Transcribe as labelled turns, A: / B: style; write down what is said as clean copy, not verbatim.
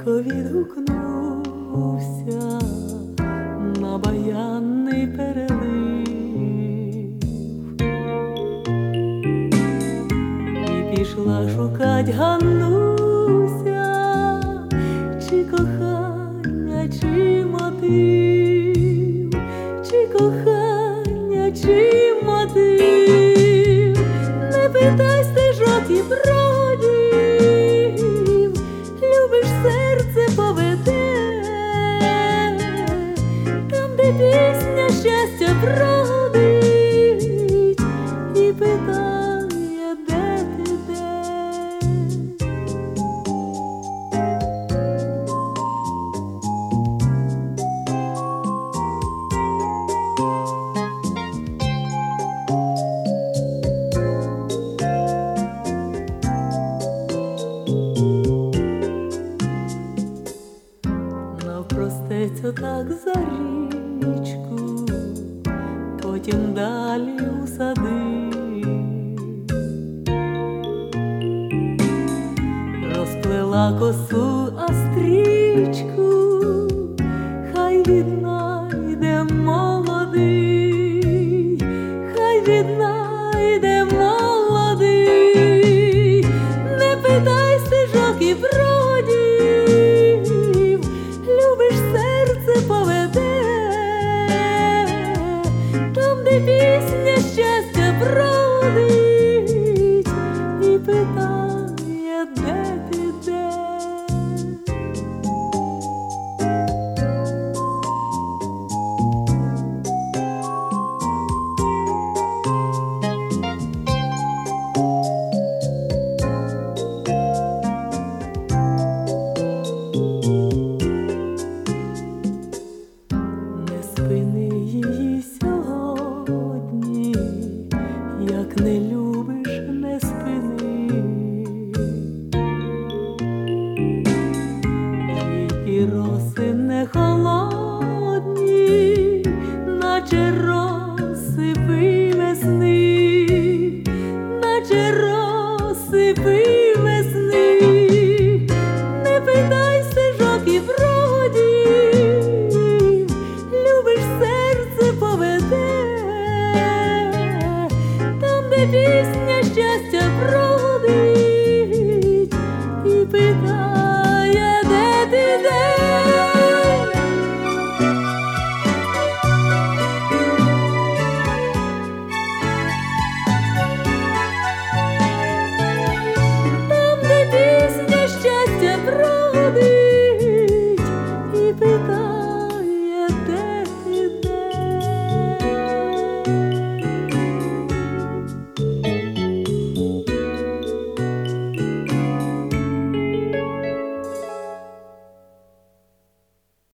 A: тихо відгукнувся на баянний перелив і пішла шукать Ганнуся, чи кохання, чи мотив, чи кохання, чи мотив. Не питай стежок і бродів, любиш, серце поведе, там, де пісня щастя бродить і питає, де ти, де. Навпростець отак за річку, потім далі у сади, розплела косу